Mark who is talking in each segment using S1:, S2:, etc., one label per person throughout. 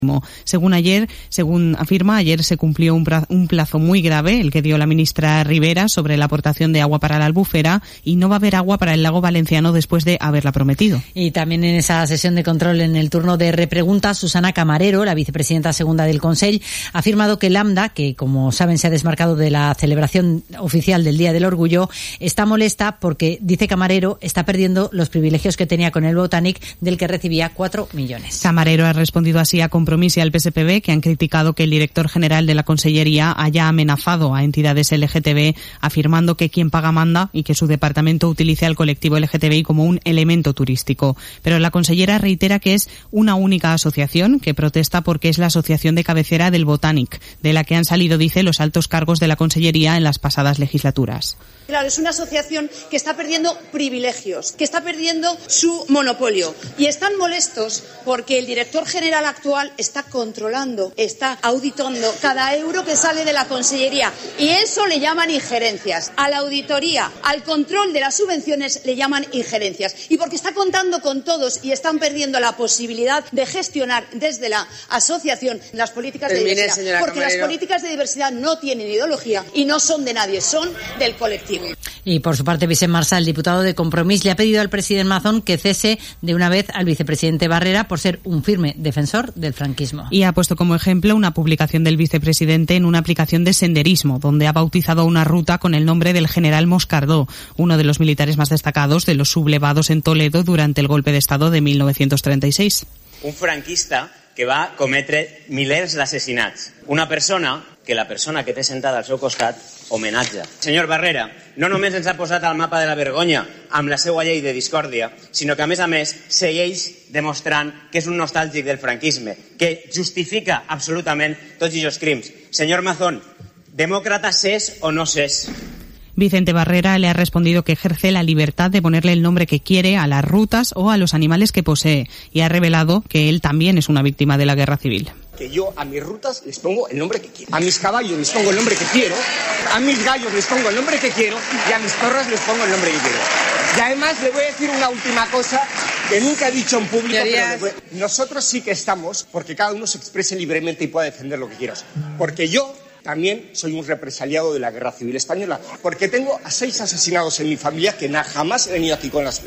S1: Según afirma, ayer se cumplió un plazo muy grave, el que dio la ministra Rivera sobre la aportación de agua para la Albufera, y no va a haber agua para el lago valenciano después de haberla prometido.
S2: Y también en esa sesión de control, en el turno de repreguntas, Susana Camarero, la vicepresidenta segunda del Consell, ha afirmado que Lambda, que como saben se ha desmarcado de la celebración oficial del Día del Orgullo, está molesta porque, dice Camarero, está perdiendo los privilegios que tenía con el Botanic, del que recibía 4 millones.
S1: Camarero ha respondido así a Compromís y al PSPB, que han criticado que el director general de la Consellería haya amenazado a entidades LGTB, afirmando que quien paga manda y que su departamento utilice al colectivo LGTBI como un elemento turístico. Pero la consellera reitera que es una única asociación que protesta porque es la asociación de cabecera del Botanic, de la que han salido, dice, los altos cargos de la Consellería en las pasadas legislaturas.
S3: Claro, es una asociación que está perdiendo privilegios, que está perdiendo su monopolio, y están molestos porque el director general actual está controlando, está auditando cada euro que sale de la Consellería, y eso le llaman injerencias. A la auditoría, al control de las subvenciones le llaman injerencias, y porque está contando con todos y están perdiendo la posibilidad de gestionar desde la asociación las políticas de diversidad, porque las políticas de diversidad no tienen ideología y no son de nadie, son del colectivo.
S2: Y por su parte, Vicent Marsal, el diputado de Compromís, le ha pedido al presidente Mazón que cese de una vez al vicepresidente Barrera por ser un firme defensor del franquismo.
S1: Y ha puesto como ejemplo una publicación del vicepresidente en una aplicación de senderismo, donde ha bautizado una ruta con el nombre del general Moscardó, uno de los militares más destacados de los sublevados en Toledo durante el golpe de Estado de 1936.
S4: Un franquista que va cometre milers d'assassinats. Una persona que la persona que té sentada al seu costat homenatja. Senyor Barrera, no només ens ha posat al mapa de la vergonya amb la seva llei de discòrdia, sinó que a més segueix demostrant que és un nostàlgic del franquisme, que justifica absolutament tots aquests crims. Senyor Mazón, demòcrata s'és o no s'és?
S1: Vicente Barrera le ha respondido que ejerce la libertad de ponerle el nombre que quiere a las rutas o a los animales que posee, y ha revelado que él también es una víctima de la guerra civil.
S5: Que yo a mis rutas les pongo el nombre que quiero, a mis caballos les pongo el nombre que quiero, a mis gallos les pongo el nombre que quiero y a mis perros les pongo el nombre que quiero. Y además le voy a decir una última cosa que nunca he dicho en público, pero nosotros sí que estamos porque cada uno se exprese libremente y pueda defender lo que quiera. Porque yo también soy un represaliado de la Guerra Civil Española, porque tengo a 6 asesinados en mi familia que jamás he venido aquí con las...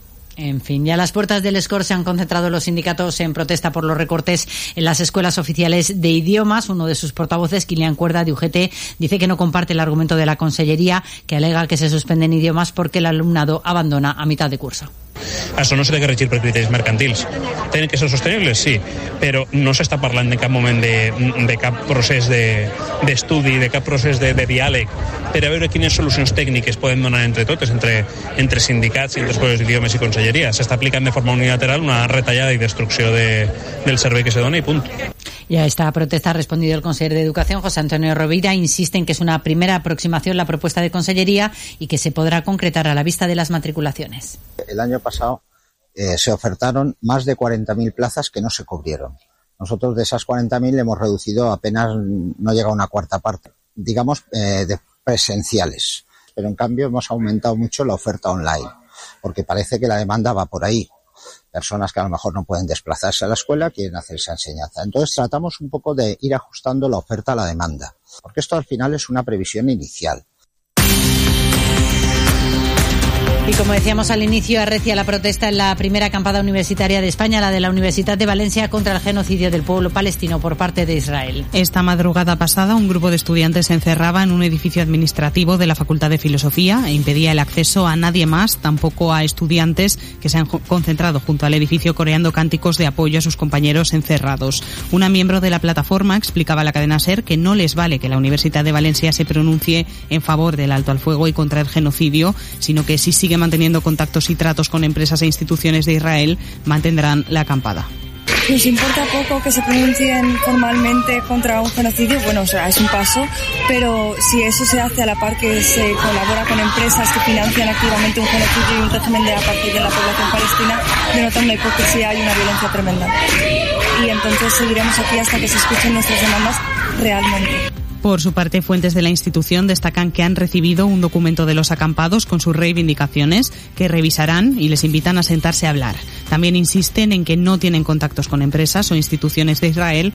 S2: En fin, ya a las puertas del SCOR se han concentrado los sindicatos en protesta por los recortes en las escuelas oficiales de idiomas. Uno de sus portavoces, Kilian Cuerda, de UGT, dice que no comparte el argumento de la Consellería, que alega que se suspenden idiomas porque el alumnado abandona a mitad de curso.
S6: Això no s'ha de regir per criteris mercantils. Tenen que ser sostenibles, sí, però no s'està parlant en cap moment de cap procés d'estudi, de cap procés de diàleg, per a veure quines solucions tècniques podem donar entre totes, entre sindicats i entre escoles d'idiomes i conselleria. S'està aplicant de forma unilateral una retallada i destrucció del servei que se dona i punt.
S2: Y a esta protesta ha respondido el consejero de Educación, José Antonio Rovira. Insiste en que es una primera aproximación la propuesta de Consellería y que se podrá concretar a la vista de las matriculaciones.
S7: El año pasado se ofertaron más de 40.000 plazas que no se cubrieron. Nosotros de esas 40.000 hemos reducido apenas, no llega a una cuarta parte, digamos, de presenciales. Pero en cambio hemos aumentado mucho la oferta online, porque parece que la demanda va por ahí. Personas que a lo mejor no pueden desplazarse a la escuela quieren hacer esa enseñanza. Entonces tratamos un poco de ir ajustando la oferta a la demanda, porque esto al final es una previsión inicial.
S2: Y como decíamos al inicio, arrecia la protesta en la primera acampada universitaria de España, la de la Universidad de Valencia, contra el genocidio del pueblo palestino por parte de Israel.
S1: Esta madrugada pasada, un grupo de estudiantes se encerraba en un edificio administrativo de la Facultad de Filosofía e impedía el acceso a nadie más, tampoco a estudiantes que se han concentrado junto al edificio coreando cánticos de apoyo a sus compañeros encerrados. Una miembro de la plataforma explicaba a la cadena SER que no les vale que la Universidad de Valencia se pronuncie en favor del alto al fuego y contra el genocidio, sino que si sigue manteniendo contactos y tratos con empresas e instituciones de Israel, mantendrán la acampada.
S8: Nos importa poco que se pronuncien formalmente contra un genocidio, bueno, o sea, es un paso, pero si eso se hace a la par que se colabora con empresas que financian activamente un genocidio y un régimen de apartheid en la población palestina, denota una hipocresía y una violencia tremenda. Y entonces seguiremos aquí hasta que se escuchen nuestras demandas realmente.
S1: Por su parte, fuentes de la institución destacan que han recibido un documento de los acampados con sus reivindicaciones que revisarán y les invitan a sentarse a hablar. También insisten en que no tienen contactos con empresas o instituciones de Israel